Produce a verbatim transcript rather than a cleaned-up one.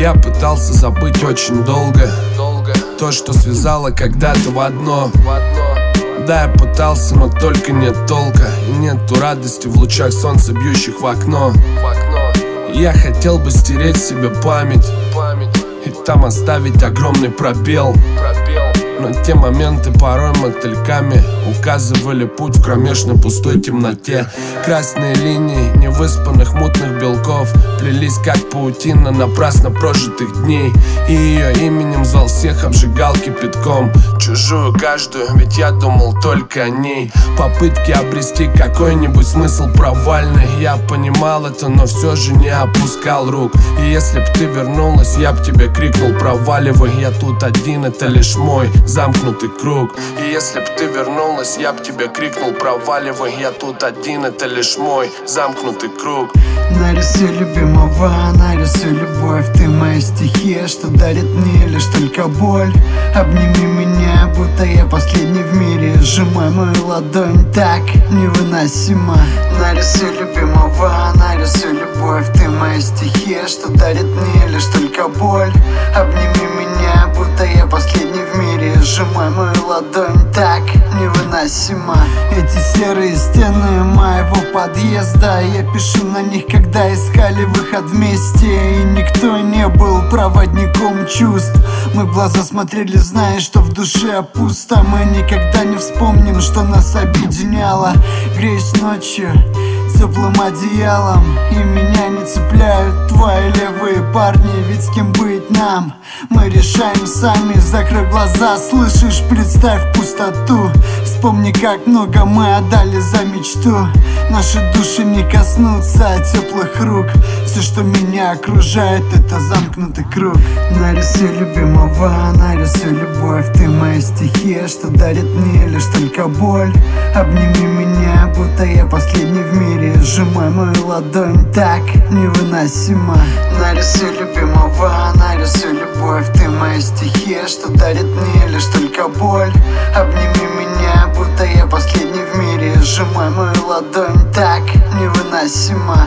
Я пытался забыть очень долго то, что связало когда-то в одно. Да, я пытался, но только нет толка. И нету радости в лучах солнца, бьющих в окно. Я хотел бы стереть себе память и там оставить огромный пробел. Но те моменты порой мотыльками указывали путь в кромешной пустой темноте. Красные линии невыспанных мутных белков плелись как паутина напрасно прожитых дней. И ее именем звал всех, обжигал кипятком чужую каждую, ведь я думал только о ней. Попытки обрести какой-нибудь смысл провальный. Я понимал это, но все же не опускал рук. И если б ты вернулась, я б тебе крикнул: проваливай, я тут один, это лишь мой замкнутый круг. И если б ты вернулась, я б тебе крикнул: проваливай, я тут один, это лишь мой замкнутый круг. Нарисуй любимого, нарисуй любовь. Ты моя стихия, что дарит мне лишь только боль. Обними меня, будто я последний в мире. Сжимай мою ладонь так невыносимо. Нарисуй любимого, нарисуй любовь. Ты моя стихия, что дарит мне лишь только боль. Обними меня, будто я последний в мире. Сжимай мою ладонь так невыносимо. Эти серые стены моего подъезда, я пишу на них, когда искали выход вместе. И никто не был проводником чувств. Мы в глаза смотрели, зная, что в душе пусто. Мы никогда не вспомним, что нас объединяло. Греюсь ночью теплым одеялом, и меня не цепляют твои левые парни. Ведь с кем быть нам, мы решаем сами. Закрой глаза, слышишь, представь пустоту. Вспомни, как много мы отдали за мечту. Наши души не коснутся теплых рук. Все, что меня окружает, это замкнутый круг. Нарисуй любимого, нарисуй любовь. Ты моя стихия, что дарит мне лишь только боль. Обними меня, будто я последний в мире. Сжимай мою ладонь так невыносимо. Нарисуй любимого, нарисуй любовь. Ты моя стихия, что дарит мне лишь только боль. Обними меня, будто я последний в мире. Сжимай мою ладонь так невыносимо.